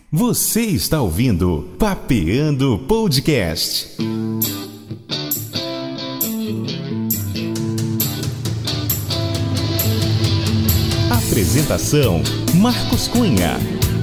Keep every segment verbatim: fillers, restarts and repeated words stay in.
Você está ouvindo Papeando Podcast. Apresentação: Marcos Cunha.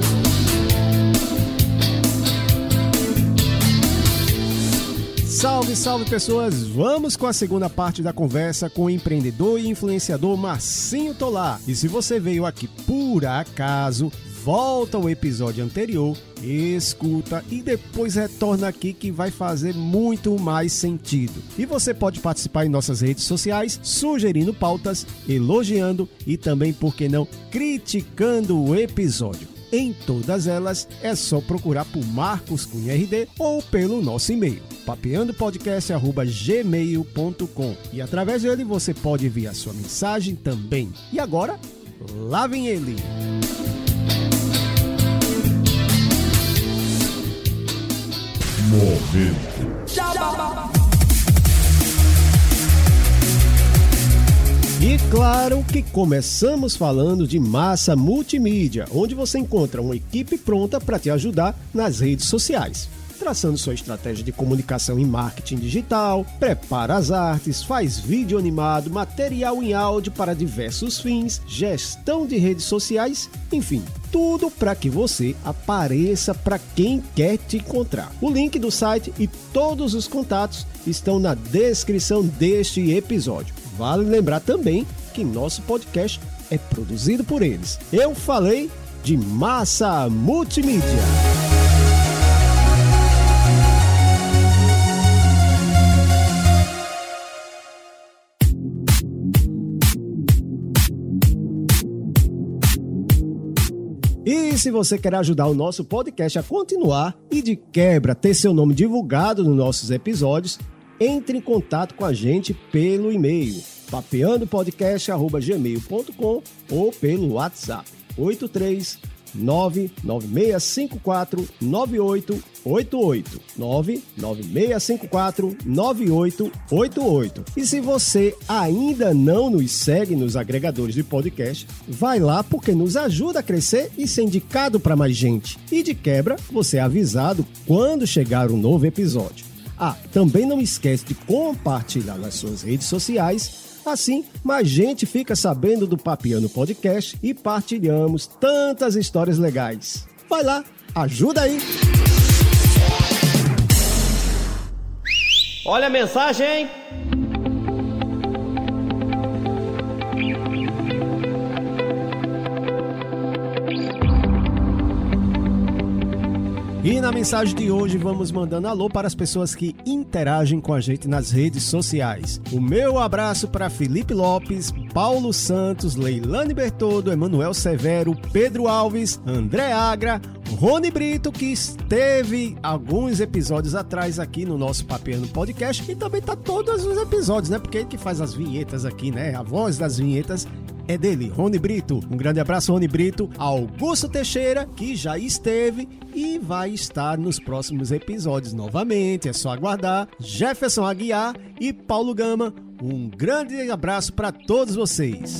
Salve, salve pessoas! Vamos com a segunda parte da conversa com o empreendedor e influenciador Marcinho Tolá. E se você veio aqui por acaso, volta ao episódio anterior, escuta e depois retorna aqui que vai fazer muito mais sentido. E você pode participar em nossas redes sociais, sugerindo pautas, elogiando e também, por que não, criticando o episódio. Em todas elas é só procurar por Marcos Cunha R D ou pelo nosso e-mail, papeandopodcast arroba gmail ponto com, e através dele você pode enviar sua mensagem também. E agora, lá vem ele! Momento. E claro que começamos falando de massa multimídia, onde você encontra uma equipe pronta para te ajudar nas redes sociais, traçando sua estratégia de comunicação em marketing digital, prepara as artes, faz vídeo animado, material em áudio para diversos fins, gestão de redes sociais, enfim, tudo para que você apareça para quem quer te encontrar. O link do site e todos os contatos estão na descrição deste episódio. Vale lembrar também que nosso podcast é produzido por eles. Eu falei de massa multimídia. E se você quer ajudar o nosso podcast a continuar e de quebra ter seu nome divulgado nos nossos episódios, entre em contato com a gente pelo e-mail papeandopodcast arroba gmail ponto com ou pelo WhatsApp oito três nove nove seis cinco quatro nove oito oito oito nove nove seis cinco quatro nove oito oito oito. E se você ainda não nos segue nos agregadores de podcast, vai lá porque nos ajuda a crescer e ser indicado para mais gente. E de quebra, você é avisado quando chegar um novo episódio. Ah, também não esquece de compartilhar nas suas redes sociais, assim mais gente fica sabendo do Papeando Podcast e partilhamos tantas histórias legais. Vai lá, ajuda aí! Olha a mensagem, hein? E na mensagem de hoje vamos mandando alô para as pessoas que interagem com a gente nas redes sociais. O meu abraço para Felipe Lopes, Paulo Santos, Leilane Bertoldo, Emanuel Severo, Pedro Alves, André Agra, Rony Brito, que esteve alguns episódios atrás aqui no nosso Papeando Podcast, e também tá todos os episódios, né? Porque ele que faz as vinhetas aqui, né? A voz das vinhetas é dele, Rony Brito. Um grande abraço, Rony Brito. Augusto Teixeira, que já esteve e vai estar nos próximos episódios novamente, é só aguardar. Jefferson Aguiar e Paulo Gama. Um grande abraço para todos vocês.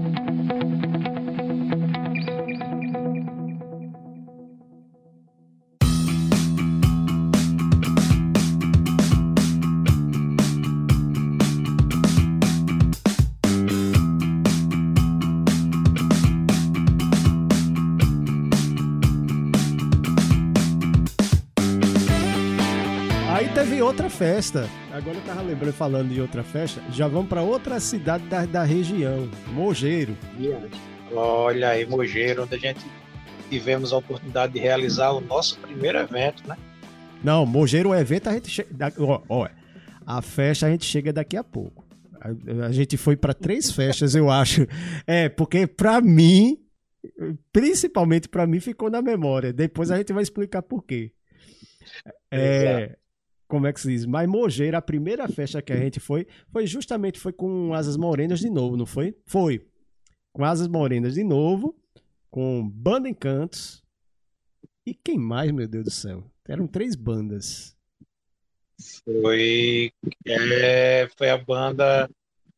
Teve outra festa, agora eu tava lembrando, falando de outra festa, já vamos para outra cidade da, da região, Mogeiro. Olha aí, Mogeiro, onde a gente tivemos a oportunidade de realizar o nosso primeiro evento, né? Não, Mogeiro, o evento a gente chega, ó, ó, a festa a gente chega daqui a pouco. A, a gente foi para três festas, eu acho, é, porque para mim, principalmente para mim, ficou na memória, depois a gente vai explicar por quê. É... Como é que se diz? Mas Mogeiro, a primeira festa que a gente foi, foi justamente foi com Asas Morenas de novo, não foi? Foi. Com Asas Morenas de novo, com Banda Encantos. E quem mais, meu Deus do céu? Eram três bandas. Foi, é, foi a banda...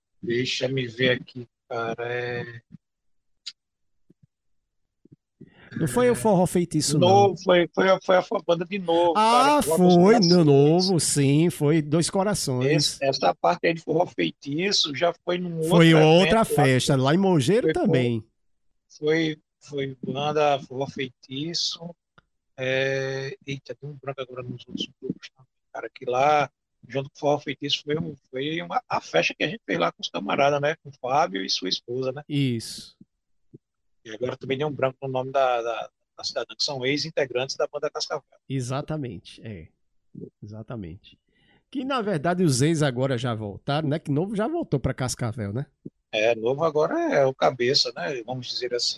Deixa me ver aqui, cara. É... Não foi o Forró Feitiço, não. Novo, foi, foi, a- foi a banda de novo, cara, Ah, que volta aos foi, no corações. novo, sim, foi Dois Esse- Corações. essa parte aí de Forró Feitiço já foi num Foi outro outra evento lá, festa, lá em Mogeiro foi, foi, também. foi, foi banda Forró Feitiço. É... Eita, tem um branco agora nos outros grupos também, cara, que lá, junto com o Forró Feitiço, foi, um- foi uma, a festa que a gente fez lá com os camaradas, né? Com o Fábio e sua esposa, né? Isso, E agora também deu um branco no nome da, da, da cidadã, que são ex-integrantes da banda Cascavel. exatamente, é, exatamente. Que na verdade os ex agora já voltaram, né? Que novo já voltou pra Cascavel, né? É, novo agora é o cabeça, né? Vamos dizer assim.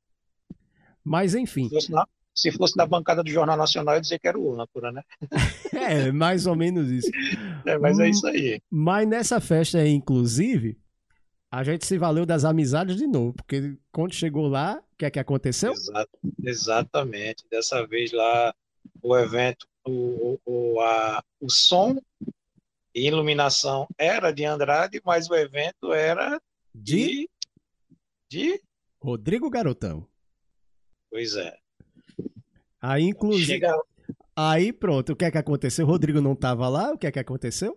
Mas Se enfim, fosse na, se fosse na bancada do Jornal Nacional, eu ia dizer que era o âncora, né? é mais ou menos isso. É, mas é Hum, isso aí. Mas nessa festa aí, inclusive, a gente se valeu das amizades de novo, porque quando chegou lá, o que é que aconteceu? Exa- exatamente. Dessa vez lá, o evento, o, o, o, a, o som e iluminação era de Andrade, mas o evento era De de, de... Rodrigo Garotão. Pois é. Aí, inclusive, Chega, aí pronto, o que é que aconteceu? O Rodrigo não tava lá, o que é que aconteceu?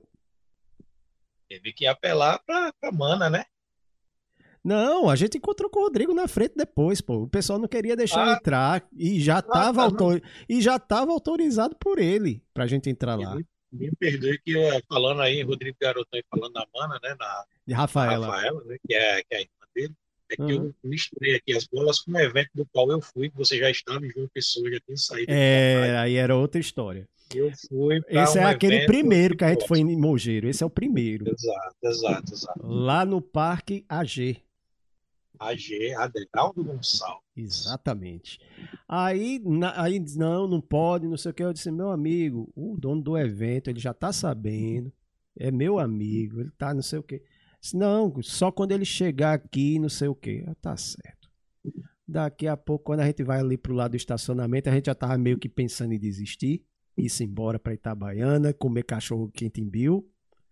teve que apelar para a Mana, né? Não, a gente encontrou com o Rodrigo na frente depois, pô. O pessoal não queria deixar Ah, entrar e já ah, tava tá, não. autor... e já tava autorizado por ele pra gente entrar lá. Me, me perdoe que eu, falando aí, Rodrigo Garotão e falando da Mana, né? Na, De a Rafaela. Rafaela, né, que é, que é a irmã dele, é que Uhum. eu misturei aqui as bolas com um evento do qual eu fui, que você já estava em João Pessoa, já tinha saído de É, Fortaleza. aí era outra história. Eu fui para Esse é um aquele evento primeiro de que a gente foi boxe. em Mogeiro. Esse é o primeiro. Exato, exato, exato. Lá no Parque A G. A G, Adegaldo Gonçalves. Exatamente. Aí, na, aí diz, não, não pode, não sei o que. Eu disse, meu amigo, o dono do evento, ele já tá sabendo. É meu amigo, ele tá não sei o que. Disse, não, só quando ele chegar aqui, não sei o que. Ah, tá certo. Daqui a pouco, quando a gente vai ali pro lado do estacionamento, a gente já tava meio que pensando em desistir. Ir-se embora pra Itabaiana, comer cachorro quente em Bill,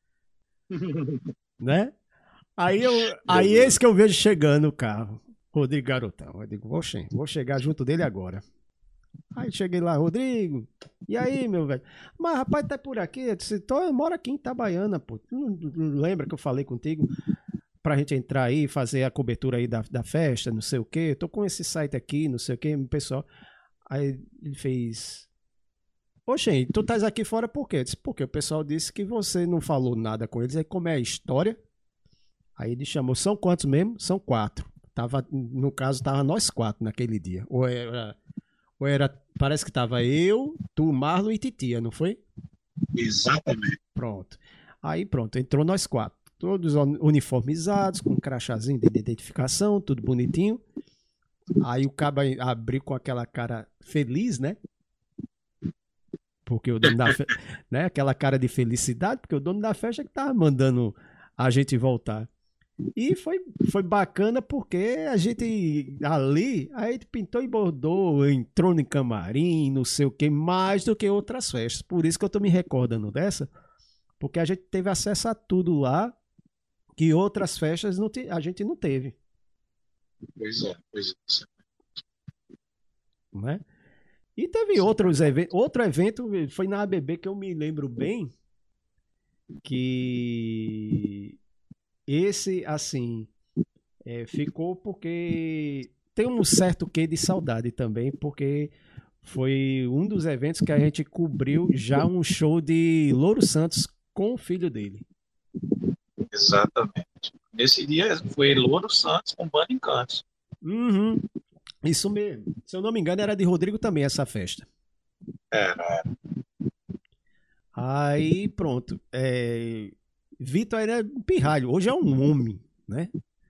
né? Aí, eu, aí esse que eu vejo chegando o carro, Rodrigo Garotão. Eu digo, oxe, vou chegar junto dele agora. Aí cheguei lá, Rodrigo, e aí, meu velho? Mas rapaz, tá por aqui? Eu disse, tô, eu moro aqui em Itabaiana, pô. Tu não, não lembra que eu falei contigo pra gente entrar aí, fazer a cobertura aí da, da festa, não sei o quê? Tô com esse site aqui, não sei o quê, pessoal. Aí ele fez... Oxe, tu estás aqui fora por quê? Eu disse, porque o pessoal disse que você não falou nada com eles. Aí como é a história... Aí ele chamou, são quantos mesmo? São quatro. Tava, no caso, tava nós quatro naquele dia. Ou era, ou era parece que tava eu, tu, Marlon e Titia, não foi? Exatamente. Pronto. Aí pronto, entrou nós quatro. Todos uniformizados, com um crachazinho de identificação, tudo bonitinho. Aí o cabo abriu com aquela cara feliz, né? Porque o dono da festa, né? Aquela cara de felicidade, porque o dono da festa que tava mandando a gente voltar. E foi, foi bacana porque a gente ali, a gente pintou e bordou, entrou no camarim, não sei o que, mais do que outras festas. Por isso que eu tô me recordando dessa, porque a gente teve acesso a tudo lá que outras festas não te, a gente não teve. Pois é, pois é. Né? E teve outros eventos, outro evento foi na A B B que eu me lembro bem, que esse, assim, é, ficou porque tem um certo quê de saudade também, porque foi um dos eventos que a gente cobriu já um show de Louro Santos com o filho dele. Exatamente. Nesse dia foi Louro Santos com Banda Encantos. Uhum, isso mesmo. Se eu não me engano, era de Rodrigo também essa festa. Era, era. Aí, pronto. É... Vitor era um pirralho, hoje é um homem, né?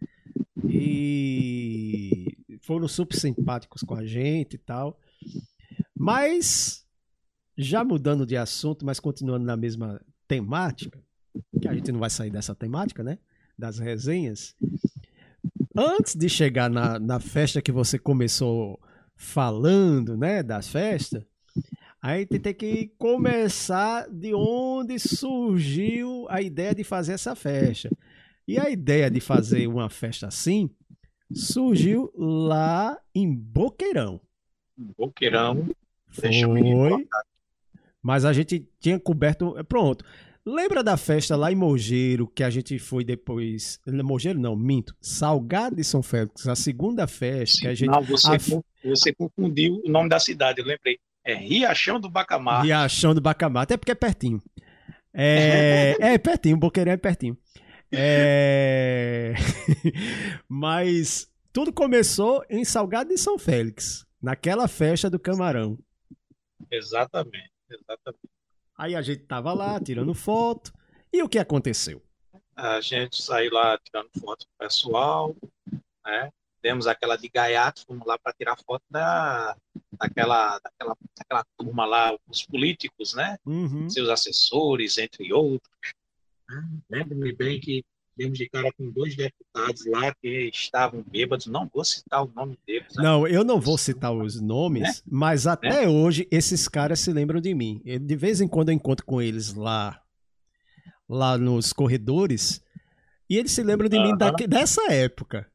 E foram super simpáticos com a gente e tal. Mas, já mudando de assunto, mas continuando na mesma temática, que a gente não vai sair dessa temática, né? Das resenhas. Antes de chegar na, na festa que você começou falando, né? Das festas. Aí tem que começar de onde surgiu a ideia de fazer essa festa. E a ideia de fazer uma festa assim surgiu lá em Boqueirão. um boqueirão. Deixa o menino Foi, colocar. mas a gente tinha coberto. Pronto. Lembra da festa lá em Mogeiro, que a gente foi depois. Mogeiro não, minto. Salgado de São Félix, a segunda festa que Sim, a gente. não, você, A con- você confundiu o nome da cidade, eu lembrei. É Riachão do Bacamarte. Riachão do Bacamarte, até porque é pertinho. É, é pertinho, Boqueirão é pertinho. É... Mas tudo começou em Salgado de São Félix, naquela festa do Camarão. Exatamente, exatamente. Aí a gente tava lá tirando foto. E o que aconteceu? A gente saiu lá tirando foto com o pessoal, né? Demos aquela de gaiato, fomos lá para tirar foto da, daquela, daquela, daquela turma lá, os políticos, né? Uhum. Seus assessores, entre outros. Lembro-me bem que demos de cara com dois deputados lá que estavam bêbados, não vou citar o nome deles, né? Não, eu não vou citar os Né? nomes, mas Né? até hoje esses caras se lembram de mim. Eu, de vez em quando eu encontro com eles lá, lá nos corredores e eles se lembram de mim Aham. daque- dessa época.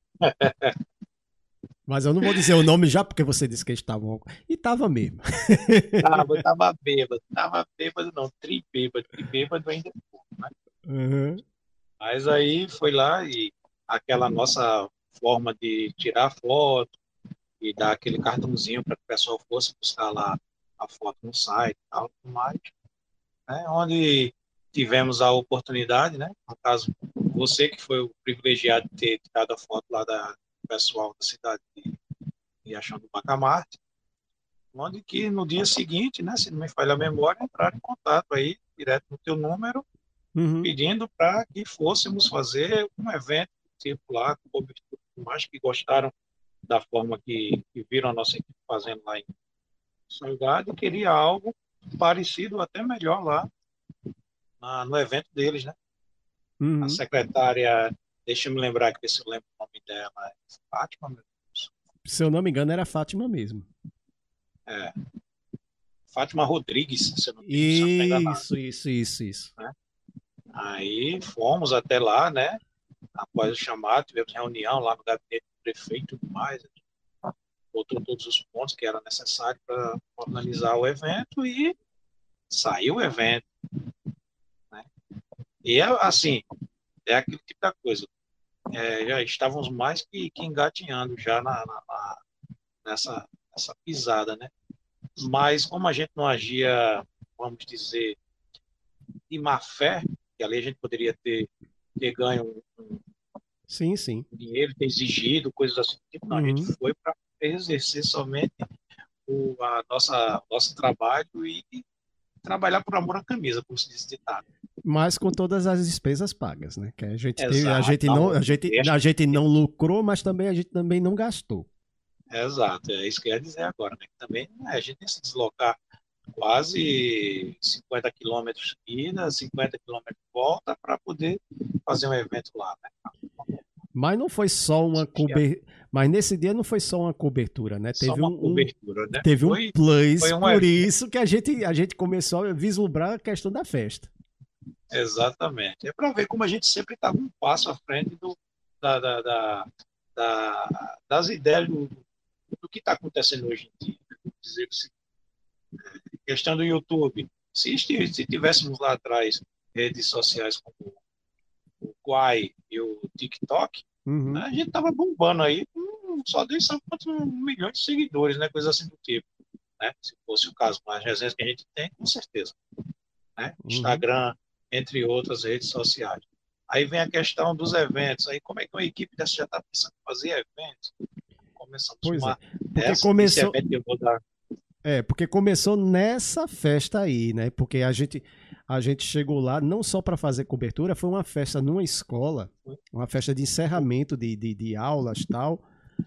Mas eu não vou dizer o nome já porque você disse que eles estavam. E tava mesmo. Tava, tava bêbado, tava bêbado não, tri bêbado, tri bêbado ainda. Né? Uhum. Mas aí foi lá e aquela nossa forma de tirar foto e dar aquele cartãozinho para que o pessoal fosse buscar lá a foto no site e tal, tudo mais, né? Onde tivemos a oportunidade, né? No caso, você que foi o privilegiado de ter tirado a foto lá da do pessoal da cidade de Riachão do Bacamarte, onde que no dia seguinte, né, se não me falha a memória, entraram em contato aí, direto no teu número, Uhum. pedindo para que fôssemos fazer um evento tipo lá, com cobertura, mais que gostaram da forma que, que viram a nossa equipe fazendo lá em Salgado e queria algo parecido, até melhor lá na, no evento deles, né? A Uhum. secretária, deixa eu me lembrar aqui se eu lembro o nome dela, é Fátima, meu Deus. Se eu não me engano, era Fátima mesmo. É, Fátima Rodrigues, se eu não estou enganado. Isso, isso, isso, isso. Né? Aí fomos até lá, né? Após o chamado, tivemos reunião lá no gabinete do prefeito e tudo mais. Botou todos os pontos que era necessário para organizar o evento e saiu o evento. Né? E é assim, é aquele tipo da coisa. É, já estávamos mais que, que engatinhando já na, na, na, nessa, nessa pisada, né? Mas como a gente não agia, vamos dizer, de má fé, que ali a gente poderia ter, ter ganho um, Sim, sim. um dinheiro, ter exigido, coisas assim, tipo, não, a gente Uhum. foi para exercer somente o a nossa, nosso trabalho e trabalhar por amor à camisa, como se diz ditado. Mas com todas as despesas pagas, né? Que a gente teve, a Exato. gente não, a Não, gente, deixa- a gente não lucrou, mas também a gente também não gastou. Exato, é isso que eu ia dizer agora, né? Que também né, a gente tem que se deslocar quase cinquenta quilômetros ida, cinquenta quilômetros de volta para poder fazer um evento lá, né? Mas não foi só uma cobertura. Mas nesse dia não foi só uma cobertura, né? Só Teve uma um, um- cobertura, né? teve um Foi, plus, foi um por evento, isso que a gente, a gente começou a vislumbrar a questão da festa. exatamente. É para ver como a gente sempre estava um passo à frente do, da, da, da, da- das ideias do, do que está acontecendo hoje em dia. Vou dizer assim, questão do YouTube. Se, esti- se tivéssemos lá atrás redes sociais como o Quai e o TikTok, Uhum. a gente tava bombando aí com só Deus sabe quantos milhões de seguidores, né? Coisa assim do tipo, né? Se fosse o caso, com as resenhas que a gente tem, com certeza, né? Uhum. Instagram, entre outras redes sociais. Aí vem a questão dos eventos. Aí como é que uma equipe dessa já está pensando em fazer eventos? Começamos Pois é. uma Porque essa, esse começou. evento que eu vou dar. É, porque começou nessa festa aí, né? Porque a gente, a gente chegou lá não só para fazer cobertura, foi uma festa numa escola, uma festa de encerramento de, de, de aulas e tal.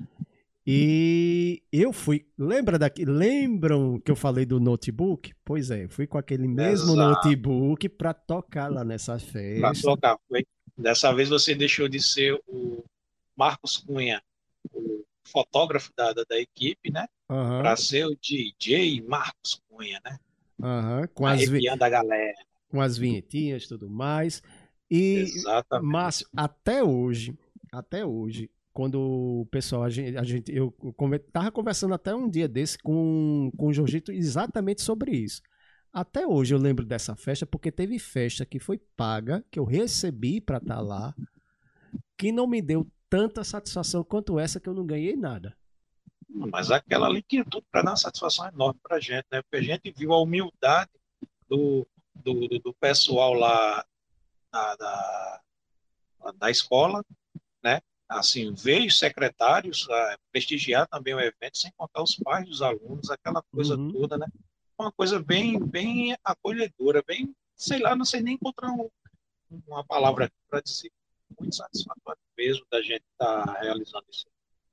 E eu fui. Lembra daqui, lembram que eu falei do notebook? Pois é, eu fui com aquele mesmo Exato. notebook para tocar lá nessa Para festa. tocar. Foi. Dessa vez você deixou de ser o Marcos Cunha, o fotógrafo da, da, da equipe, né? Aham, Para ser o D J Marcos Cunha, né? aham, com as, vi- Arrepiando a galera. com as vinhetinhas e tudo mais. E, Exatamente. Márcio, até hoje, até hoje, quando o pessoal, a gente, a gente eu come- tava conversando até um dia desse com, com o Jorgito exatamente sobre isso. Até hoje eu lembro dessa festa porque teve festa que foi paga, que eu recebi para estar lá, que não me deu tanta satisfação quanto essa que eu não ganhei nada. Mas aquela ali tinha tudo para dar uma satisfação enorme para a gente, né? Porque a gente viu a humildade do, do, do- do pessoal lá da, da, da escola, né? Assim, veio os secretários a prestigiar também o evento, sem contar os pais dos alunos, aquela coisa Uhum. toda, né? Uma coisa bem, bem acolhedora, bem, sei lá, não sei nem encontrar um- uma palavra para dizer. Muito satisfatório mesmo da gente estar realizando isso.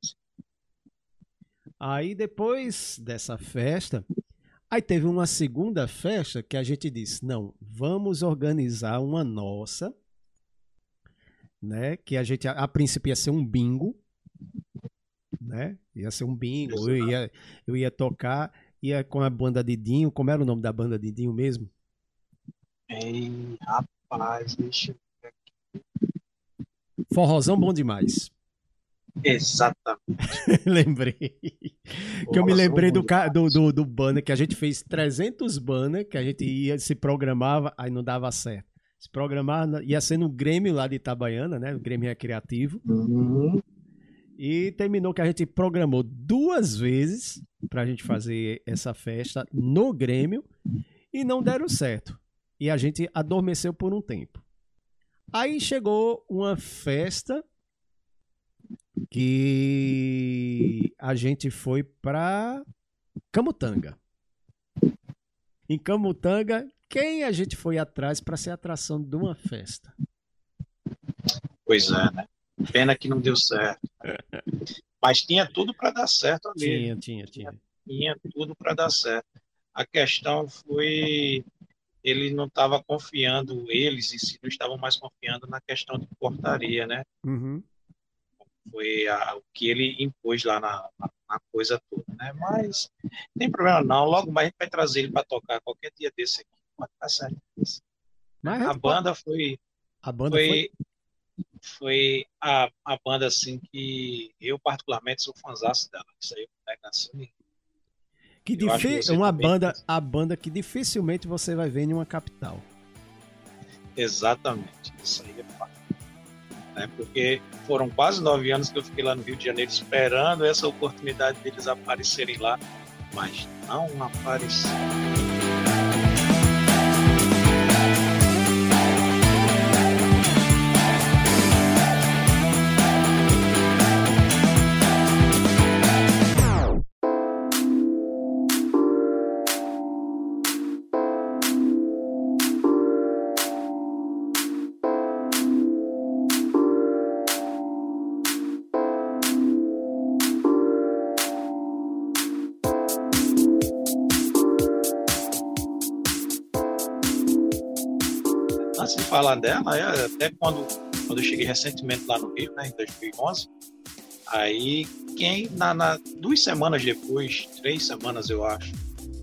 Aí depois dessa festa, aí teve uma segunda festa que a gente disse, não, vamos organizar uma nossa, né? Que a gente, a, a princípio ia ser um bingo, né? Ia ser um bingo, eu ia, eu ia tocar, ia com a banda de Dinho, como era o nome da banda de Dinho mesmo? Ei, rapaz, deixa eu ver. Forrozão bom demais. Exatamente. Lembrei. Que eu me Forrozão lembrei bom do, ca- do, demais. do, do banner, que a gente fez trezentos banner, que a gente ia, se programava, aí não dava certo. Se programava, ia ser no Grêmio lá de Itabaiana, né? O Grêmio Recreativo. Uhum. E terminou que a gente programou duas vezes pra gente fazer essa festa no Grêmio e não deram certo. E a gente adormeceu por um tempo. Aí chegou uma festa que a gente foi pra Camutanga. Em Camutanga, quem a gente foi atrás para ser atração de uma festa? Pois é, né? Pena que não deu certo. Mas tinha tudo para dar certo ali. Tinha, tinha, tinha. Tinha tudo para dar certo. A questão foi, ele não estava confiando, eles em si não estavam mais confiando na questão de portaria, né? Uhum. Foi a, o que ele impôs lá na, na, na coisa toda, né? Mas não tem problema não, logo mais a gente vai trazer ele para tocar qualquer dia desse aqui. Pode estar certo. Mas a A gente pode... banda foi, A banda foi? foi, foi a, a banda assim que eu particularmente sou fãzaço dela. Isso aí não é negação nenhuma. Que Eu acho que difi... você uma também. banda, a banda que dificilmente você vai ver em uma capital. Exatamente, isso aí é fato. Né? Porque foram quase nove anos que eu fiquei lá no Rio de Janeiro esperando essa oportunidade deles aparecerem lá, mas não apareceram. Antes de falar dela, é, até quando, quando eu cheguei recentemente lá no Rio, né, em dois mil e onze, aí quem, na, na, duas semanas depois, três semanas eu acho,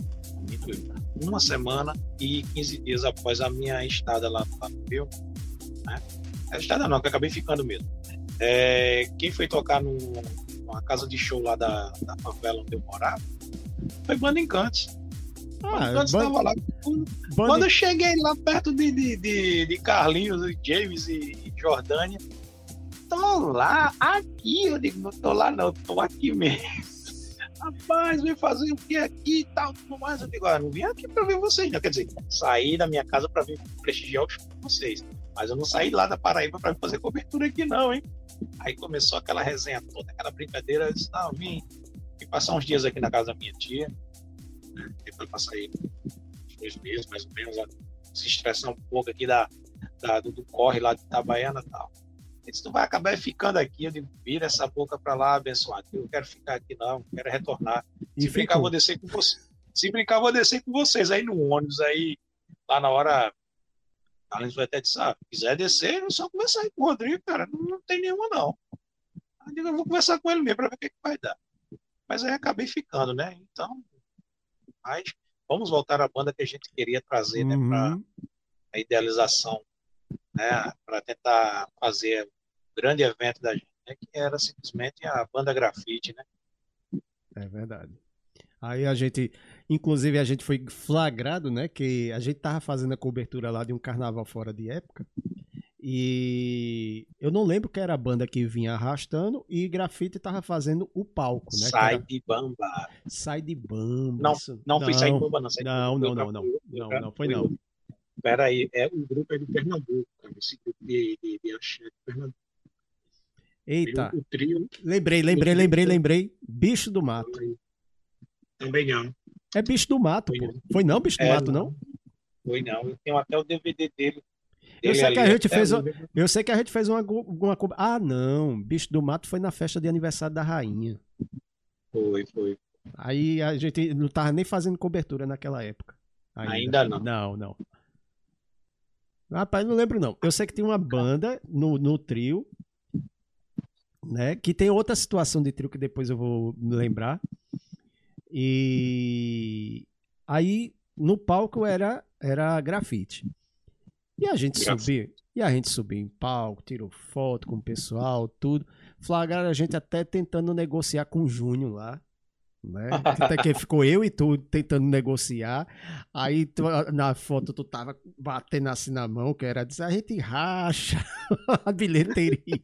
uma semana e quinze dias após a minha estada lá, lá no Rio, né, a estada não, que eu acabei ficando mesmo, é, quem foi tocar no, numa casa de show lá da, da favela onde eu morava, foi Banda Encantos. Ah, Encantos ban- estava lá. Quando, banda- quando eu cheguei lá perto de, de, de, de Carlinhos, James e, e Jordânia, tô lá, aqui, eu digo, não tô lá não, tô aqui mesmo. Rapaz, vem fazer o que aqui e tal, tudo mais. Eu digo, ah, não vim aqui pra ver vocês, não. Quer dizer, saí da minha casa pra vir prestigiar os shows de vocês. Mas eu não saí lá da Paraíba pra fazer cobertura aqui não, hein. Aí começou aquela resenha toda, aquela brincadeira. Eu disse, não, vim, vim passar uns dias aqui na casa da minha tia. Depois passar aí dois meses, mais ou menos, se estressar um pouco aqui da, da do, do corre lá de Itabaiana e tal. Ele disse, tu vai acabar ficando aqui. Eu digo, vira essa boca pra lá, abençoado. Eu não quero ficar aqui não, quero retornar. E Se brincar, ficou. vou descer com vocês. Se brincar, vou descer com vocês aí no ônibus aí, lá na hora. Carlinhos vai até dizer, ah, se quiser descer, é só conversar aí com o Rodrigo, cara, não, não tem nenhuma não. Eu digo, eu vou conversar com ele mesmo pra ver o que, que vai dar. Mas aí acabei ficando, né? Então, mas vamos voltar à banda que a gente queria trazer, né, para Uhum. a idealização, né, para tentar fazer o grande evento da gente, né, que era simplesmente a banda grafite, né? É verdade. Aí a gente, inclusive a gente foi flagrado, né, que a gente tava fazendo a cobertura lá de um carnaval fora de época, e eu não lembro que era a banda que vinha arrastando, e Grafite tava fazendo o palco, né, que Sai era de Bamba. Sai de Bamba. Não, Isso. não foi Sai de Não, Bamba, não. Sai de não, Bamba foi não, outra não, não, coisa. não, outra- não foi foi não. outra. Peraí, é, o grupo é de Pernambuco, cara, esse grupo de, de, de axé de Pernambuco. Eita, O, o trio, lembrei, o lembrei, trio lembrei, lembrei, Bicho do Mato. também não. É Bicho do Mato, Foi pô. não. Foi não, Bicho do É, Mato, não? não, foi não. Eu tenho até o D V D dele, Eu dele sei que a ali, gente até fez, hoje. eu sei que a gente fez uma, uma, co- ah, não, Bicho do Mato foi na festa de aniversário da rainha. Foi, foi. Aí a gente não tava nem fazendo cobertura naquela época. Ainda. Ainda não. Não, não. Rapaz, não lembro não. Eu sei que tinha uma banda no, no trio, né? Que tem outra situação de trio que depois eu vou me lembrar. E aí no palco era era grafite. E a gente Grafite. subia, e a gente subia em palco, tirou foto com o pessoal, tudo. Flagraram a gente até tentando negociar com o Júnior lá, né? Até que ficou eu e tu tentando negociar. Aí tu, na foto tu tava batendo assim na mão, que era dizer, a gente racha a bilheteria.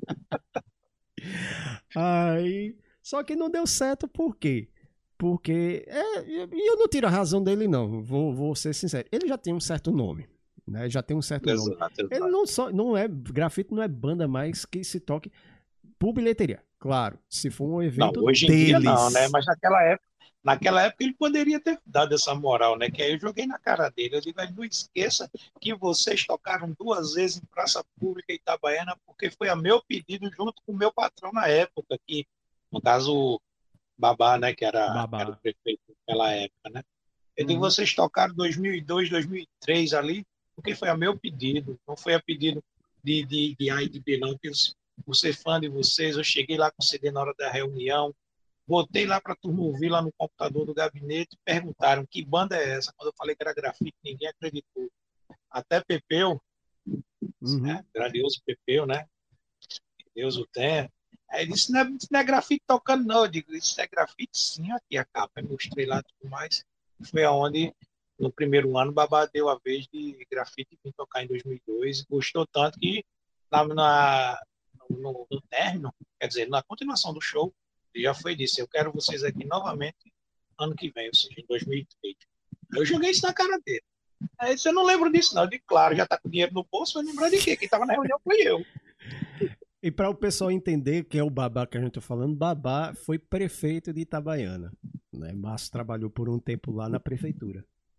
Aí, só que não deu certo, por quê? Porque, é, e eu não tiro a razão dele não, vou, vou ser sincero. Ele já tem um certo nome, né? Já tem um certo nome. Exato, exato. Ele não só, não é, grafite não é banda mais que se toque por bilheteria. Claro, se for um Não, evento hoje em deles. dia não, né? Mas naquela época, naquela época ele poderia ter dado essa moral, né? Que aí eu joguei na cara dele. Eu digo, "Mas não esqueça que vocês tocaram duas vezes em praça pública Itabaiana, porque foi a meu pedido junto com o meu patrão na época, que, no caso, o Babá, né? Que era, Babá. que era o prefeito naquela época, né? Eu digo, Uhum. vocês tocaram dois mil e dois, dois mil e três ali, porque foi a meu pedido, não foi a pedido de, de, de A e de B, não. Que eu, por ser fã de vocês, eu cheguei lá com o C D na hora da reunião, botei lá para a turma ouvir lá no computador do gabinete, perguntaram que banda é essa. Quando eu falei que era grafite, ninguém acreditou. Até Pepeu, Uhum. né? Grandioso Pepeu, né? Que Deus o tenha. Aí ele disse, não é, isso não é grafite tocando, não. Eu digo, isso é grafite sim, aqui a capa. Eu mostrei lá tudo mais. Foi aonde, no primeiro ano, o Babá deu a vez de grafite vir tocar em dois mil e dois. Gostou tanto que na, na, no, no término, quer dizer, na continuação do show, ele já foi disse, eu quero vocês aqui novamente ano que vem, ou seja, em dois mil e três. Aí eu joguei isso na cara dele. Aí você não lembra disso, não. Eu digo, claro, já tá com dinheiro no bolso, vai lembrar de quê? Quem tava na reunião foi eu. E para o pessoal entender quem é o Babá que a gente tá falando, Babá foi prefeito de Itabaiana, né? Márcio trabalhou por um tempo lá na prefeitura.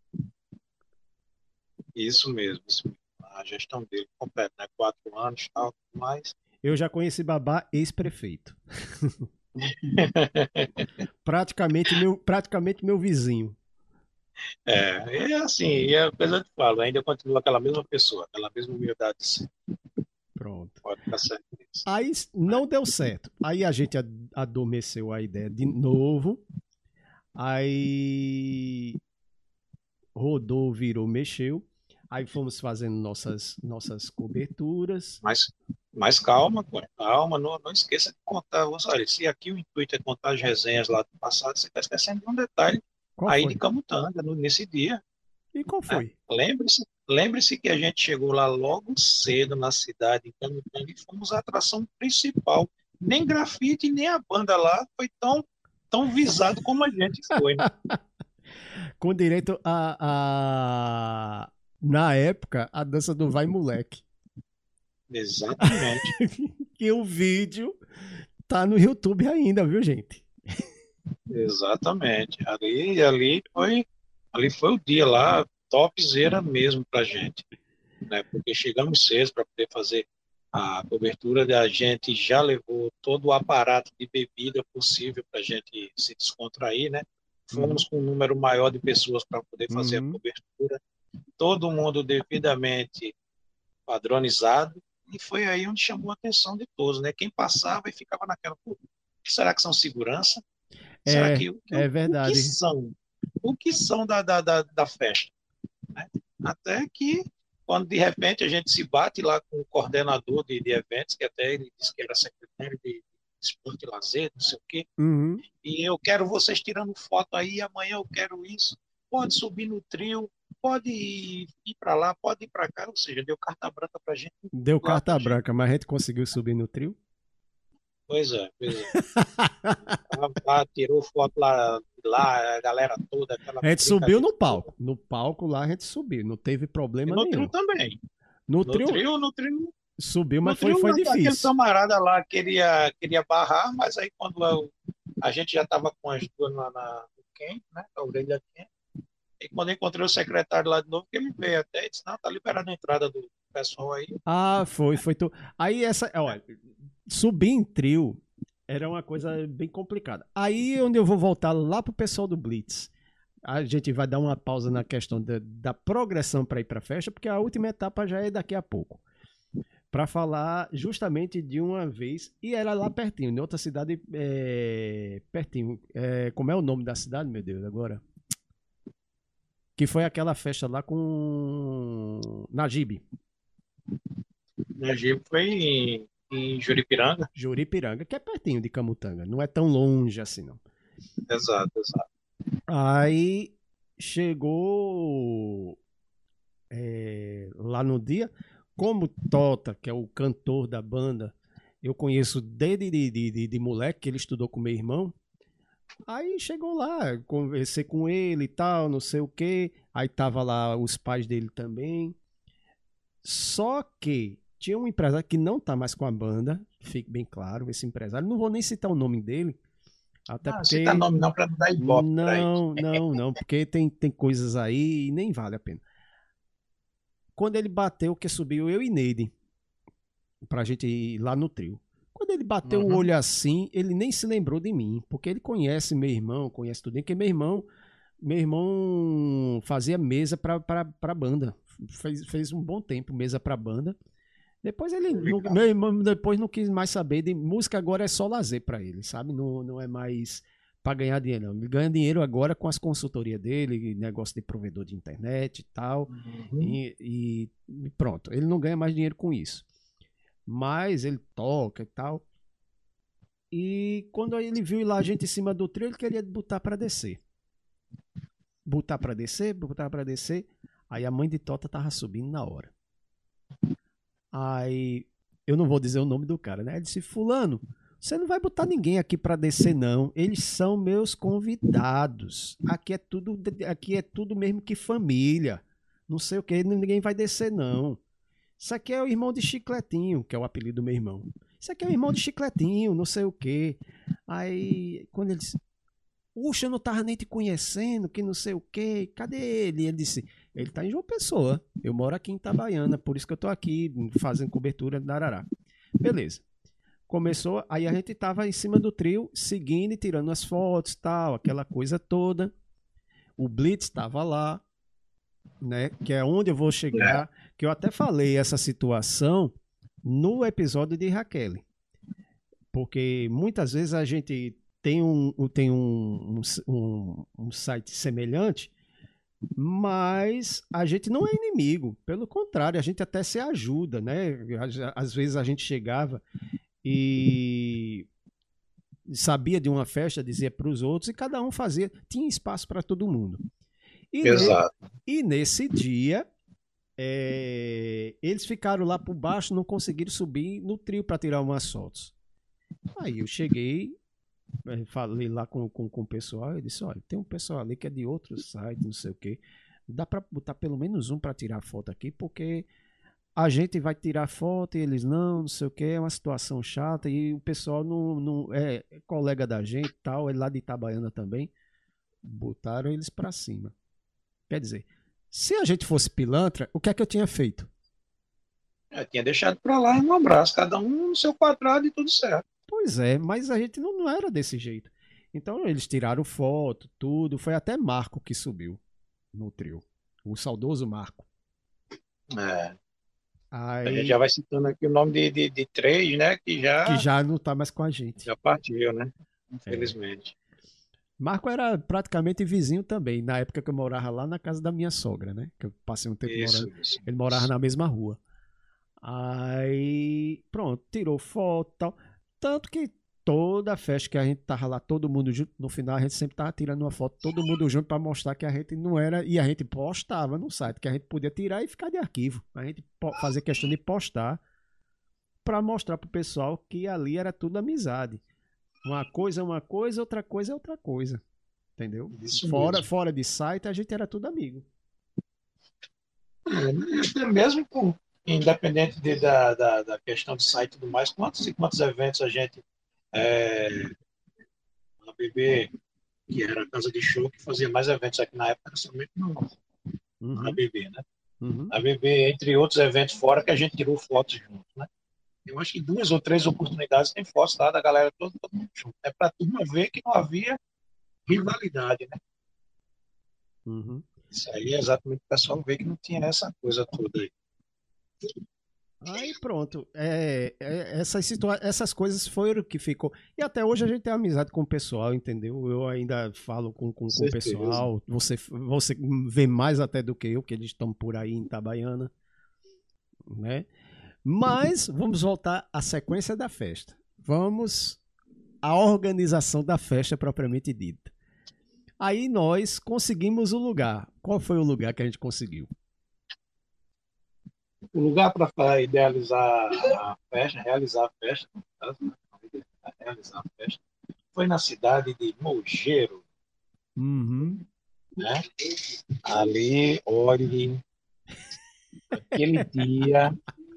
Isso mesmo, isso mesmo. A gestão dele completa, né? Quatro anos, tal, tudo mais. Eu já conheci Babá ex-prefeito. praticamente, meu, praticamente meu vizinho. É, é assim, e apesar de falar, ainda continua aquela mesma pessoa, aquela mesma humildade de ser. Pronto. Pode ficar certo nisso. Aí não deu certo. Aí a gente adormeceu a ideia de novo. Aí rodou, virou, mexeu. Aí fomos fazendo nossas, nossas coberturas. Mas, mas calma, Cunha, calma, não, não esqueça de contar. Olha, se aqui o intuito é contar as resenhas lá do passado, você está esquecendo de um detalhe. Qual aí foi? de Camutanga, no- nesse dia. E qual foi? Né? Lembre-se, lembre-se que a gente chegou lá logo cedo na cidade, em Camutanga, e fomos a atração principal. Nem grafite, nem a banda lá foi tão, tão visado como a gente foi. Né? Com direito a, a... Na época, a dança do Vai Moleque. Exatamente. E o vídeo tá no YouTube ainda, viu, gente? Exatamente. Ali, ali foi, ali foi o dia lá, topzera mesmo pra gente, né? Porque chegamos cedo para poder fazer a cobertura, da gente já levou todo o aparato de bebida possível para a gente se descontrair, né? Fomos com um número maior de pessoas para poder fazer Uhum. a cobertura, todo mundo devidamente padronizado, e foi aí onde chamou a atenção de todos, né? Quem passava e ficava naquela, pô, será que são segurança? Será É, que, que é o verdade. que são? O que são da, da, da, da festa? Né? Até que, quando de repente a gente se bate lá com o coordenador de, de eventos, que até ele disse que era secretário de esporte e lazer, não sei o quê. Uhum. E eu quero vocês tirando foto aí, amanhã eu quero isso. Pode subir no trio, pode ir, ir para lá, pode ir para cá. Ou seja, deu carta branca pra gente. Deu Lá carta pra gente. branca, mas a gente conseguiu subir no trio? Pois é, pois é. Lá, lá, tirou foto lá, lá, a galera toda, aquela A gente subiu no brincadeira toda. palco. No palco lá a gente subiu, não teve E problema no nenhum. trio também. No No trio trio, no trio, subiu, no mas foi, trio foi aquele difícil. camarada lá queria, queria barrar, mas aí quando eu- a gente já estava com as duas lá na, no quente, né? A orelha quente. E quando eu encontrei o secretário lá de novo, que ele veio até e disse, não, tá liberando a entrada do pessoal aí. Ah, foi, foi tu. Aí essa, olha, subir em trio era uma coisa bem complicada. Aí onde eu vou voltar lá pro pessoal do Blitz. A gente vai dar uma pausa na questão da, da progressão para ir para a festa, porque a última etapa já é daqui a pouco. Para falar justamente de uma vez, e era lá pertinho, em outra cidade é, pertinho. É, como é o nome da cidade, meu Deus, agora? Que foi aquela festa lá com Najib. Najib foi em, em Juripiranga. Juripiranga, que é pertinho de Camutanga. Não é tão longe assim, não. Exato, exato. Aí chegou é, lá no dia, como Tota, que é o cantor da banda, eu conheço desde de, de, de, de moleque, que ele estudou com meu irmão. Aí chegou lá, conversei com ele e tal, não sei o que. Aí tava lá os pais dele também. Só que tinha um empresário que não tá mais com a banda, fique bem claro, esse empresário. Não vou nem citar o nome dele. Até Não, porque... cita nome não para não dar ibope pra ele. Não, não, não, porque tem, tem coisas aí e nem vale a pena. Quando ele bateu, que subiu eu e Neide, pra gente ir lá no trio. Quando ele bateu Uhum. o olho assim, ele nem se lembrou de mim, porque ele conhece meu irmão, conhece tudo, porque meu irmão, meu irmão fazia mesa pra, pra, pra banda, fez, fez um bom tempo mesa pra banda. Depois ele, não, meu irmão depois não quis mais saber de música, agora é só lazer pra ele, sabe? Não, não é mais pra ganhar dinheiro, não. Ele ganha dinheiro agora com as consultorias dele, negócio de provedor de internet e tal, Uhum. e, e pronto, ele não ganha mais dinheiro com isso. Mas ele toca e tal. E quando ele viu lá a gente em cima do trio, ele queria botar pra descer. Botar pra descer, botar pra descer. Aí a mãe de Tota tava subindo na hora. Aí, eu não vou dizer o nome do cara, né? Ele disse, fulano, você não vai botar ninguém aqui pra descer, não. Eles são meus convidados. Aqui é tudo, aqui é tudo mesmo que família. Não sei o que, ninguém vai descer, não. Isso aqui é o irmão de Chicletinho, que é o apelido do meu irmão. Isso aqui é o irmão de Chicletinho, não sei o que. Aí, quando ele disse, puxa, eu não tava nem te conhecendo, que não sei o que. Cadê ele? Ele disse, ele tá em João Pessoa. Eu moro aqui em Itabaiana, por isso que eu tô aqui fazendo cobertura da Arará. Beleza. Começou, aí a gente tava em cima do trio, seguindo e tirando as fotos, tal, aquela coisa toda. O Blitz tava lá, né? Que é onde eu vou chegar. Que eu até falei essa situação no episódio de Raquel. Porque muitas vezes a gente tem um, tem um, um, um site semelhante, mas a gente não é inimigo. Pelo contrário, a gente até se ajuda, né? Às vezes a gente chegava e sabia de uma festa, dizia para os outros, e cada um fazia, tinha espaço para todo mundo. E, Exato. Ne, e nesse dia, é, eles ficaram lá por baixo, não conseguiram subir no trio para tirar umas fotos. Aí eu cheguei, falei lá com, com, com o pessoal, eu disse, olha, tem um pessoal ali que é de outro site, não sei o que, dá para botar pelo menos um para tirar foto aqui, porque a gente vai tirar foto e eles não, não sei o que, é uma situação chata, e o pessoal não, não é colega da gente e tal, é lá de Itabaiana também, botaram eles para cima. Quer dizer, se a gente fosse pilantra, o que é que eu tinha feito? Eu tinha deixado pra lá um abraço, cada um no seu quadrado e tudo certo. Pois é, mas a gente não, não era desse jeito. Então eles tiraram foto, tudo. Foi até Marco que subiu no trio. O saudoso Marco. É. Aí, a gente já vai citando aqui o nome de, de, de três, né? Que já, que já não tá mais com a gente. já partiu, né? Infelizmente. É. Marco era praticamente vizinho também, na época que eu morava lá na casa da minha sogra, né? Que eu passei um tempo Isso, morando. isso, Ele morava isso. na mesma rua. Aí, pronto, tirou foto e tal. Tanto que toda festa que a gente tava lá, todo mundo junto, no final a gente sempre tava tirando uma foto, todo mundo junto para mostrar que a gente não era, e a gente postava no site, que a gente podia tirar e ficar de arquivo. A gente fazer questão de postar para mostrar pro pessoal que ali era tudo amizade. Uma coisa é uma coisa, outra coisa é outra coisa. Entendeu? Isso Fora, mesmo. fora de site, a gente era tudo amigo. É, mesmo com, independente de, da, da, da questão de site e tudo mais, quantos e quantos eventos a gente, é, a B B, que era a casa de show, que fazia mais eventos aqui na época, era somente no, Uhum, na B B, né? uhum. A B B, entre outros eventos fora, que a gente tirou fotos juntos, né? Eu acho que duas ou três oportunidades tem fotos lá da galera todo, todo mundo junto. É para turma ver que não havia rivalidade, né? Uhum. Isso aí é exatamente o pessoal ver que não tinha essa coisa toda aí. Aí pronto. É, é, essas, situa essas coisas foram o que ficou. E até hoje a gente tem amizade com o pessoal, entendeu? Eu ainda falo com, com, com o pessoal. Você, você vê mais até do que eu, que eles estão por aí em Itabaiana, né? Mas vamos voltar à sequência da festa. Vamos à organização da festa propriamente dita. Aí nós conseguimos o lugar. Qual foi o lugar que a gente conseguiu? O lugar para idealizar a festa, realizar a festa, no caso, né? realizar a festa, foi na cidade de Mogeiro. Uhum. Né? Ali, olhe, aquele dia.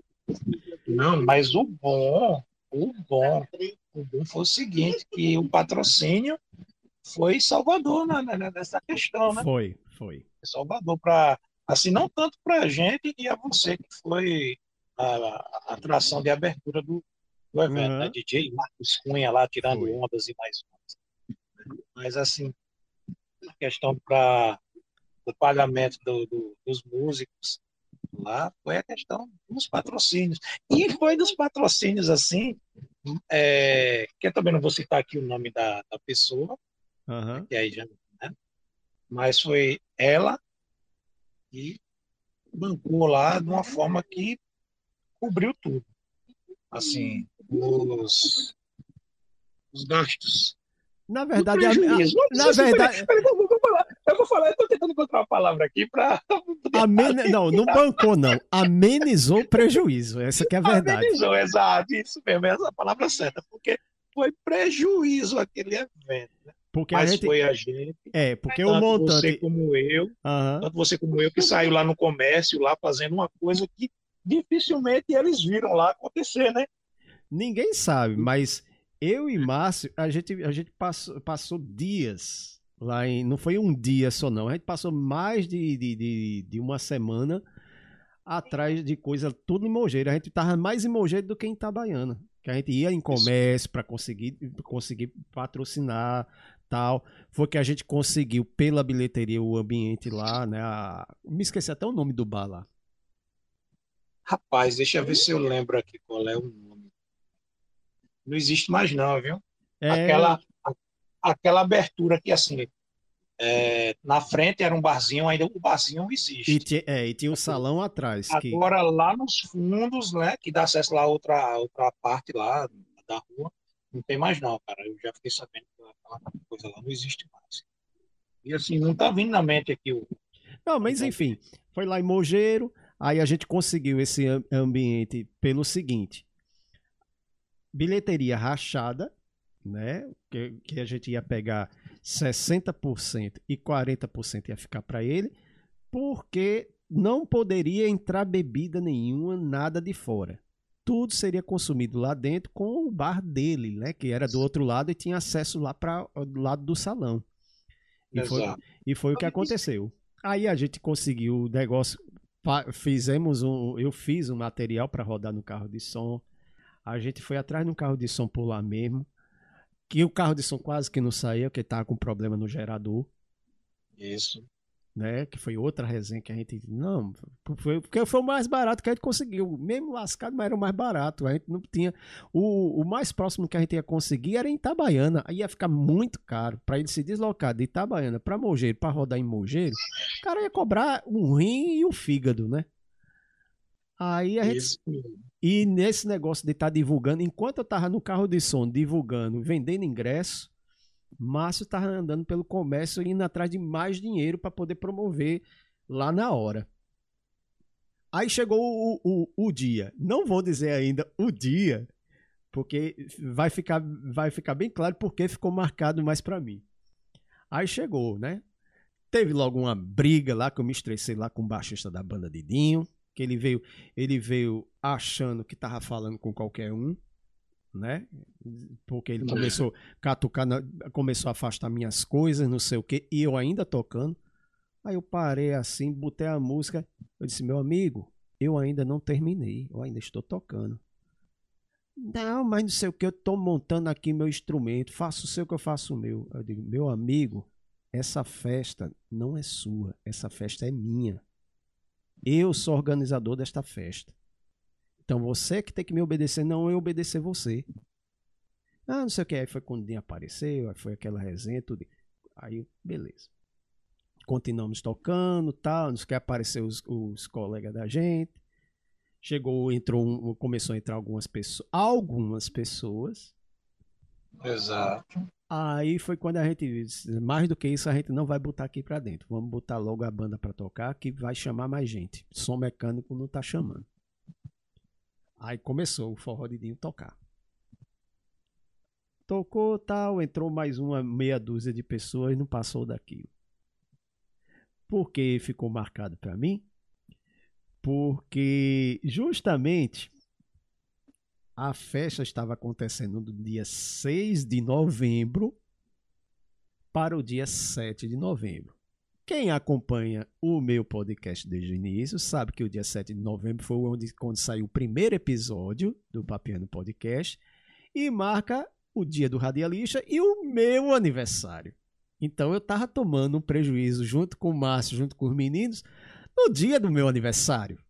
Não, mas o bom, o bom, o bom foi o seguinte, que o patrocínio foi Salvador né, nessa questão, né? Foi, foi. Salvador para, assim, não tanto para a gente e a você, que foi a, a atração de abertura do, do evento, Uhum. né? D J Marcos Cunha lá tirando Foi. ondas e mais ondas. Mas, assim, a questão para o pagamento do, do, dos músicos lá foi a questão dos patrocínios. E foi dos patrocínios, assim, é, que eu também não vou citar aqui o nome da, da pessoa, Uhum. que aí já, né? Mas foi ela que bancou lá de uma forma que cobriu tudo. Assim, os, os gastos. Na O verdade, a, a, prejuízo. na verdade, Peraí, peraí, eu vou falar, eu vou falar, eu tô tentando encontrar uma palavra aqui para amene... não, não bancou não, amenizou o prejuízo, essa que é a verdade. Amenizou, exato, isso mesmo, essa é a palavra certa, porque foi prejuízo aquele evento, né? Porque Mas a gente... foi a gente, É, porque o tanto montante... você como eu, uhum. tanto você como eu, que saiu lá no comércio, lá fazendo uma coisa que dificilmente eles viram lá acontecer, né? Ninguém sabe, mas eu e Márcio, a gente, a gente passou, passou dias lá em... Não foi um dia só não, a gente passou mais de, de, de, de uma semana atrás de coisa, tudo em Mogeiro. A gente tava mais em Mogeiro do que em Itabaiana. Que a gente ia em comércio para conseguir, conseguir patrocinar, tal. Foi que a gente conseguiu pela bilheteria o ambiente lá, né? A... Me esqueci até o nome do bar lá. Rapaz, deixa eu ver se eu lembro aqui qual é o nome. Não existe mais não, viu? É... Aquela, a, aquela abertura que, assim, é, na frente era um barzinho, ainda o barzinho existe. E, tinha, é, e tinha um salão atrás. Agora, que... lá nos fundos, né, que dá acesso lá a outra, outra parte lá da rua, não tem mais não, cara. Eu já fiquei sabendo que aquela coisa lá não existe mais. E assim, não tá vindo na mente aqui o... Não, mas enfim, foi lá em Mogeiro, aí a gente conseguiu esse ambiente pelo seguinte: bilheteria rachada, né? Que, que a gente ia pegar sessenta por cento e quarenta por cento ia ficar para ele, porque não poderia entrar bebida nenhuma, nada de fora. Tudo seria consumido lá dentro com o bar dele, né? Que era do outro lado e tinha acesso lá para o lado do salão. E foi, e foi o que aconteceu. Aí a gente conseguiu o negócio, fizemos um, eu fiz um material para rodar no carro de som. A gente foi atrás de um carro de som por lá mesmo, que o carro de som quase que não saía, porque estava com problema no gerador. Isso. Né? Que foi outra resenha que a gente... Não, foi, porque foi o mais barato que a gente conseguiu. Mesmo lascado, mas era o mais barato. A gente não tinha... O, o mais próximo que a gente ia conseguir era em Itabaiana. Aí ia ficar muito caro para ele se deslocar de Itabaiana para Mogeiro, para rodar em Mogeiro. O cara ia cobrar um rim e um fígado, né? Aí a gente... Isso. E nesse negócio de estar tá divulgando, enquanto eu tava no carro de som divulgando, vendendo ingresso, Márcio tava andando pelo comércio indo atrás de mais dinheiro para poder promover lá na hora. Aí chegou o, o, o dia. Não vou dizer ainda o dia, porque vai ficar, vai ficar bem claro porque ficou marcado mais para mim. Aí chegou, né? Teve logo uma briga lá, que eu me estressei lá com o baixista da banda de Dinho, que ele veio, ele veio achando que tava falando com qualquer um, né? Porque ele começou a catucar, começou a afastar minhas coisas, não sei o quê, e eu ainda tocando. Aí eu parei assim, botei a música, eu disse, meu amigo, eu ainda não terminei, eu ainda estou tocando. Não, mas não sei o que, eu tô montando aqui meu instrumento, faço o seu que eu faço o meu. Eu digo, meu amigo, essa festa não é sua, essa festa é minha. Eu sou organizador desta festa. Então você que tem que me obedecer, não eu obedecer você. Ah, não sei o que, aí foi quando o Dinho apareceu, aí foi aquela resenha, tudo. Aí, beleza. Continuamos tocando, tal, não sei o que, apareceu os, os colegas da gente. Chegou, entrou, um, começou a entrar algumas pessoas, algumas pessoas. Exato. Aí foi quando a gente disse, mais do que isso a gente não vai botar aqui pra dentro. Vamos botar logo a banda pra tocar, que vai chamar mais gente. Som mecânico não tá chamando. Aí começou o forró de Dinho tocar. Tocou, tal, entrou mais uma meia dúzia de pessoas e não passou daquilo. Por que ficou marcado pra mim? Porque justamente a festa estava acontecendo do dia seis de novembro para o dia sete de novembro. Quem acompanha o meu podcast desde o início sabe que o dia sete de novembro foi onde, quando saiu o primeiro episódio do Papeando Podcast e marca o dia do radialista e o meu aniversário. Então eu estava tomando um prejuízo junto com o Márcio, junto com os meninos, no dia do meu aniversário.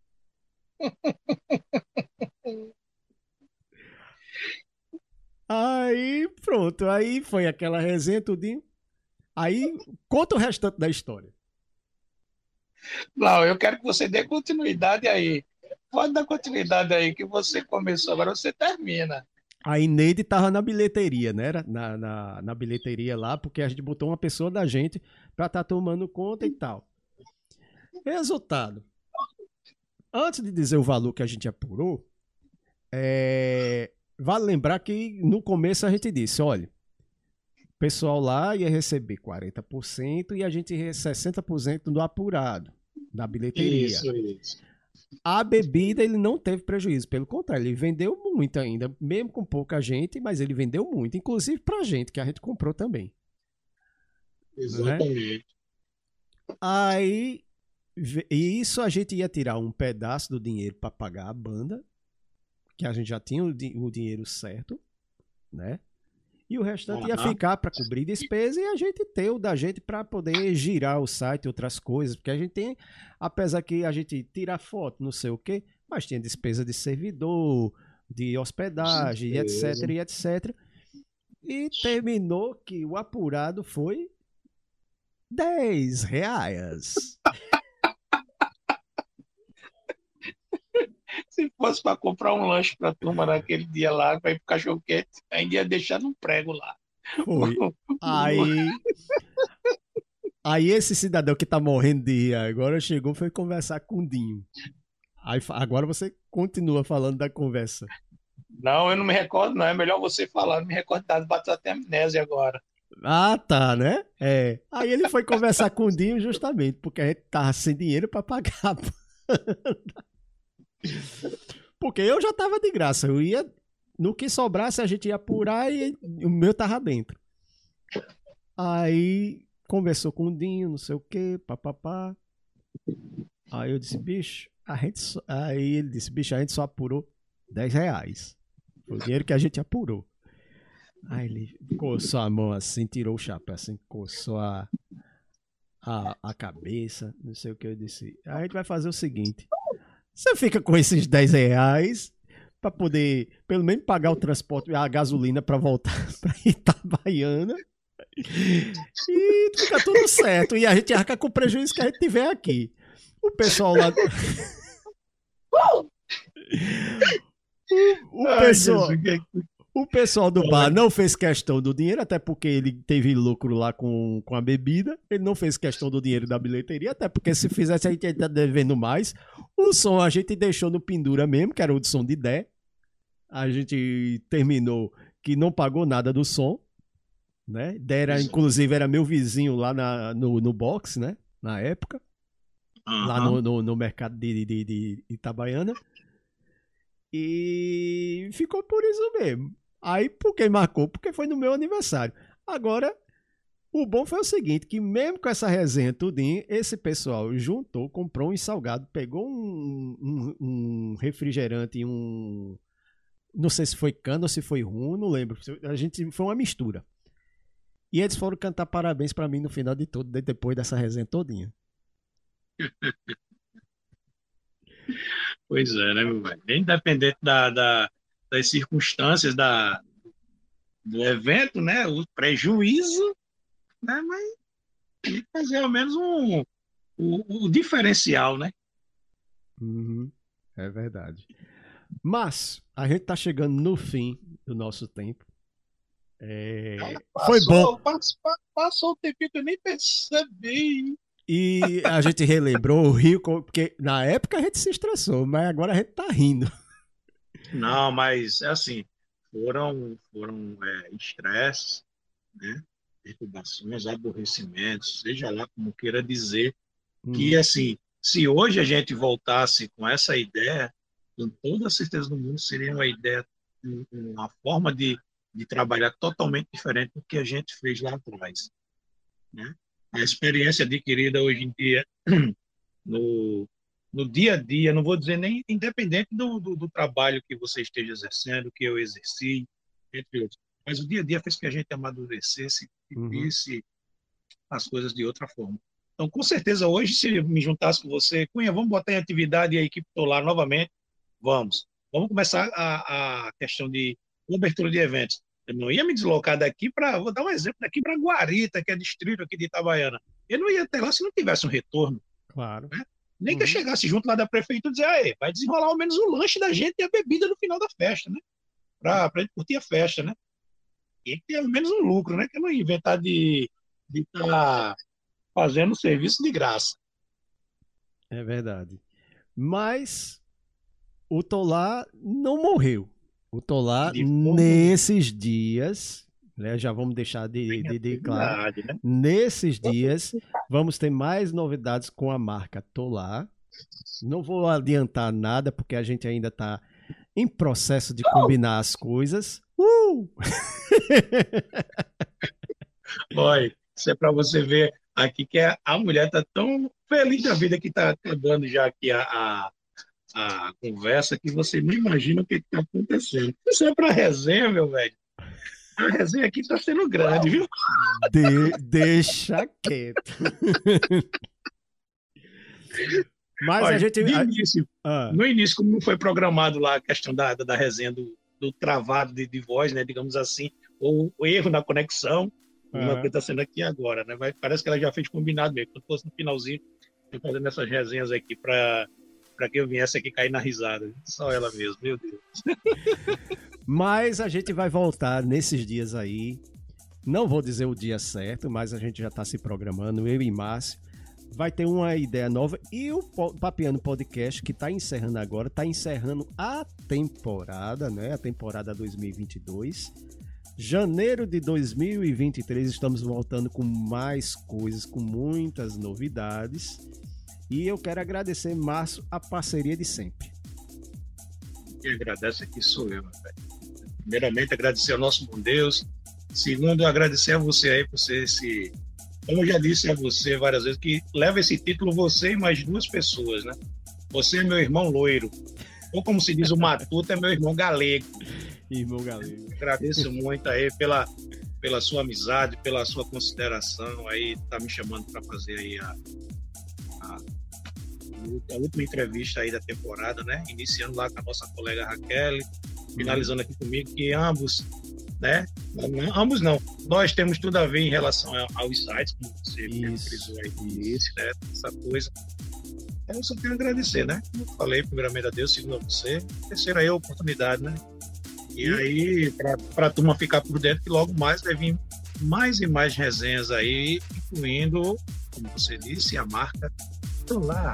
Aí, pronto. Aí foi aquela resenha, tudinho. Aí, conta o restante da história. Não, eu quero que você dê continuidade aí. Pode dar continuidade aí, que você começou, agora você termina. Aí Neide tava na bilheteria, né? Na, na, na bilheteria lá, porque a gente botou uma pessoa da gente pra estar tá tomando conta e tal. Resultado. Antes de dizer o valor que a gente apurou, é... vale lembrar que no começo a gente disse, olha, o pessoal lá ia receber quarenta por cento e a gente ia sessenta por cento do apurado, da bilheteria. Isso, isso. A bebida ele não teve prejuízo, pelo contrário, ele vendeu muito ainda, mesmo com pouca gente, mas ele vendeu muito, inclusive pra gente, que a gente comprou também. Exatamente. Né? Aí, e isso a gente ia tirar um pedaço do dinheiro para pagar a banda, que a gente já tinha o, di- o dinheiro certo, né? E o restante ia Aham. ficar para cobrir despesa e a gente ter o da gente para poder girar o site e outras coisas, porque a gente tem, apesar que a gente tira foto, não sei o quê, mas tinha despesa de servidor, de hospedagem, Certeza. etc, e etcétera. E terminou que o apurado foi dez reais. Se fosse para comprar um lanche para a turma naquele dia lá, para ir para o cachorro quente, ainda ia deixar num prego lá. Foi. Aí, aí esse cidadão que tá morrendo de rir agora chegou, foi conversar com o Dinho. Aí, fa- agora você continua falando da conversa. Não, eu não me recordo, não. É melhor você falar, não me recordo nada, bateu até amnésia agora. Ah, tá, né? É. Aí ele foi conversar com o Dinho justamente porque a gente tava sem dinheiro pra pagar a banda. Porque eu já tava de graça. Eu ia, no que sobrasse, a gente ia apurar e o meu tava dentro. Aí conversou com o Dinho, não sei o que, papapá. Aí eu disse, bicho, a gente só... Aí ele disse, bicho, a gente só apurou dez reais. Foi o dinheiro que a gente apurou. Aí ele coçou a mão assim, tirou o chapéu assim, coçou a, a, a cabeça, não sei o que eu disse. A gente vai fazer o seguinte, você fica com esses dez reais pra poder, pelo menos, pagar o transporte e a gasolina pra voltar pra Itabaiana e fica tudo certo. E a gente arca com o prejuízo que a gente tiver aqui. O pessoal lá... O, o, Ai, pessoal, Jesus, que- o pessoal do bar não fez questão do dinheiro, até porque ele teve lucro lá com, com a bebida. Ele não fez questão do dinheiro da bilheteria, até porque se fizesse a gente ia estar devendo mais. O som a gente deixou no pendura mesmo, que era o som de Dé. A gente terminou que não pagou nada do som, né? Dé era, inclusive, era meu vizinho lá na, no, no box, né? Na época. Lá no, no, no mercado de, de, de Itabaiana. E ficou por isso mesmo. Aí, por que marcou? Porque foi no meu aniversário. Agora, o bom foi o seguinte, que mesmo com essa resenha tudinho, esse pessoal juntou, comprou um salgado, pegou um, um, um refrigerante e um... Não sei se foi cana ou se foi rum, não lembro. A gente, foi uma mistura. E eles foram cantar parabéns pra mim no final de tudo, depois dessa resenha todinha. Pois é, né, meu velho? Independente da, da- das circunstâncias da, do evento, né? O prejuízo, né? Mas tem que fazer ao menos um, o, o diferencial, né? Uhum, é verdade. Mas a gente tá chegando no fim do nosso tempo. É, foi bom. Passou, passou o tempinho que eu nem percebi. E a gente relembrou o Rio, porque na época a gente se estressou, mas agora a gente tá rindo. Não, mas é assim, foram, foram é, estresses, né? Perturbações, aborrecimentos, seja lá como queira dizer, Hum. que assim, se hoje a gente voltasse com essa ideia, com toda a certeza do mundo, seria uma ideia, um- uma forma de, de trabalhar totalmente diferente do que a gente fez lá atrás, né? A experiência adquirida hoje em dia no, no dia a dia, não vou dizer nem independente do, do, do trabalho que você esteja exercendo, que eu exerci, entre outros, mas o dia a dia fez que a gente amadurecesse e Uhum. visse as coisas de outra forma. Então, com certeza, hoje, se eu me juntasse com você, Cunha, vamos botar em atividade a equipe Tolar novamente? Vamos. Vamos começar a, a questão de cobertura de eventos. Eu não ia me deslocar daqui para, vou dar um exemplo, daqui para Guarita, que é distrito aqui de Itabaiana. Eu não ia até lá se não tivesse um retorno. Claro. Nem que Uhum. eu chegasse junto lá da prefeitura e dizer, aí, vai desenrolar ao menos o lanche da gente e a bebida no final da festa, né? Para a gente curtir a festa, né? E ter ao menos um lucro, né? Que eu não ia inventar de estar fazendo serviço de graça. É verdade. Mas o Tolar não morreu. O Tolar, De forma nesses dias, né, já vamos deixar de, Tem de, de claro, atividade, né? nesses dias vamos ter mais novidades com a marca Tolar. Não vou adiantar nada, porque a gente ainda está em processo de combinar as coisas. Uh! Olha, isso é para você ver aqui que a, a mulher está tão feliz da vida que está dando já aqui a, a, a conversa que você nem imagina o que está acontecendo. Isso é para resenha, meu velho. A resenha aqui está sendo grande, viu? De- deixa quieto. Mas Olha, a gente. de a- início, ah, no início, como não foi programado lá a questão da, da, da resenha do, do travado de, de voz, né, digamos assim, ou o erro na conexão, uma Aham. coisa está sendo aqui agora, né? Mas parece que ela já fez combinado mesmo. Quando fosse no finalzinho, eu fazendo essas resenhas aqui para para que eu viesse aqui cair na risada. Só ela mesmo, meu Deus. Mas a gente vai voltar nesses dias aí. Não vou dizer o dia certo, mas a gente já está se programando. Eu e Márcio. Vai ter uma ideia nova. E o Po- Papeando Podcast, que está encerrando agora, está encerrando a temporada, né? A temporada dois mil e vinte e dois. Janeiro de dois mil e vinte e três, estamos voltando com mais coisas, com muitas novidades. E eu quero agradecer, Márcio, a parceria de sempre. Quem agradece aqui sou eu, meu velho. Primeiramente, agradecer ao nosso bom Deus. Segundo, agradecer a você aí por ser esse... Como eu já disse a você várias vezes, que leva esse título você e mais duas pessoas, né? Você é meu irmão loiro. Ou como se diz o Matuto, é meu irmão galego. Irmão galego. Agradeço muito aí pela, pela sua amizade, pela sua consideração aí, tá me chamando para fazer aí a, a, a última entrevista aí da temporada, né? Iniciando lá com a nossa colega Raquel, finalizando aqui comigo, que ambos, né? Não, ambos não, nós temos tudo a ver em relação aos sites, como você Isso, frisou aí no isso. início, né? Essa coisa. Eu só tenho a agradecer, né? Como eu falei, primeiramente a Deus, segundo a você, terceiro aí a oportunidade, né? E aí, para a turma ficar por dentro, que logo mais vai vir mais e mais resenhas aí, incluindo, como você disse, a marca Tolar.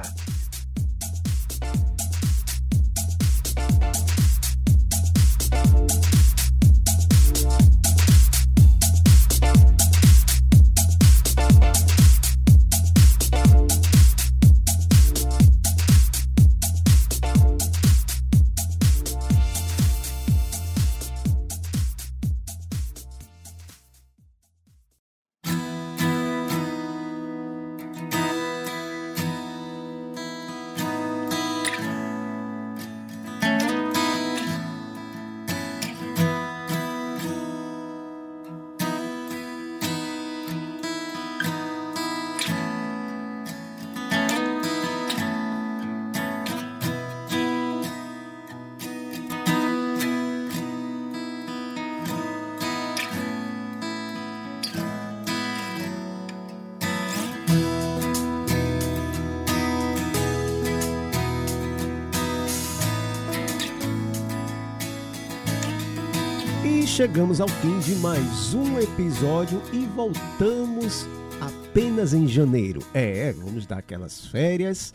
Chegamos ao fim de mais um episódio e voltamos apenas em janeiro. É, vamos dar aquelas férias,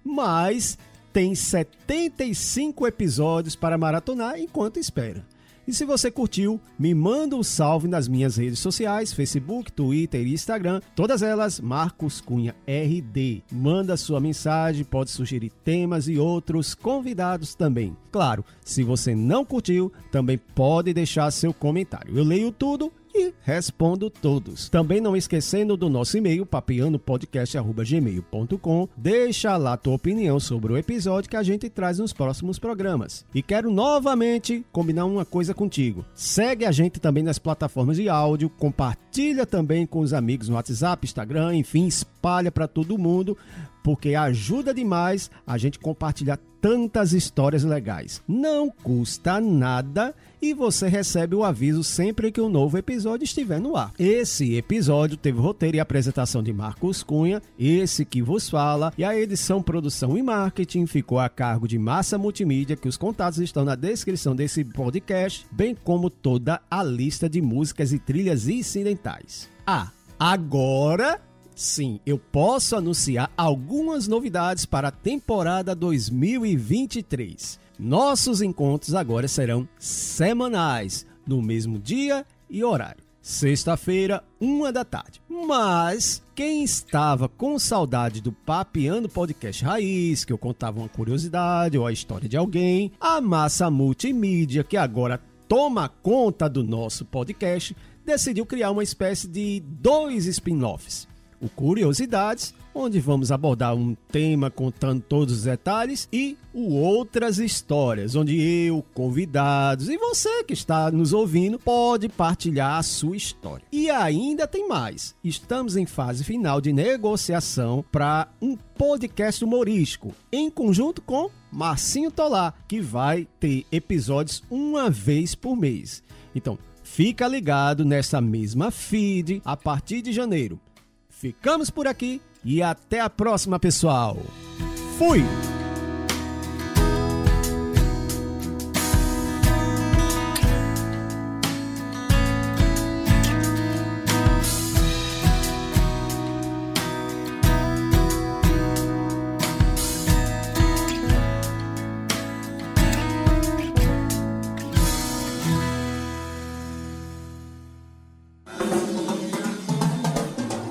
mas tem setenta e cinco episódios para maratonar enquanto espera. E se você curtiu, me manda um salve nas minhas redes sociais, Facebook, Twitter e Instagram, todas elas Marcos Cunha R D. Manda sua mensagem, pode sugerir temas e outros convidados também. Claro, se você não curtiu, também pode deixar seu comentário. Eu leio tudo e respondo todos. Também não esquecendo do nosso e-mail, papeandopodcast arroba gmail ponto com. Deixa lá tua opinião sobre o episódio que a gente traz nos próximos programas. E quero novamente combinar uma coisa contigo. Segue a gente também nas plataformas de áudio, compartilha também com os amigos no WhatsApp, Instagram, enfim, espalha para todo mundo, porque ajuda demais a gente compartilhar tantas histórias legais. Não custa nada e você recebe o aviso sempre que um novo episódio estiver no ar. Esse episódio teve roteiro e apresentação de Marcos Cunha, esse que vos fala, e a edição, produção e marketing ficou a cargo de Massa Multimídia, que os contatos estão na descrição desse podcast, bem como toda a lista de músicas e trilhas incidentais. Ah, agora... sim, eu posso anunciar algumas novidades para a temporada dois mil e vinte e três. Nossos encontros agora serão semanais, no mesmo dia e horário. Sexta-feira, uma da tarde. Mas quem estava com saudade do Papeando Podcast Raiz, que eu contava uma curiosidade ou a história de alguém, a Massa Multimídia, que agora toma conta do nosso podcast, decidiu criar uma espécie de dois spin-offs. O Curiosidades, onde vamos abordar um tema contando todos os detalhes, e o Outras Histórias, onde eu, convidados e você que está nos ouvindo pode partilhar a sua história. E ainda tem mais. Estamos em fase final de negociação para um podcast humorístico, em conjunto com Marcinho Tolar, que vai ter episódios uma vez por mês. Então, fica ligado nessa mesma feed a partir de janeiro. Ficamos por aqui e até a próxima, pessoal. Fui!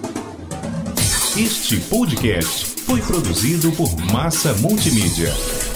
Este podcast foi produzido por Massa Multimídia.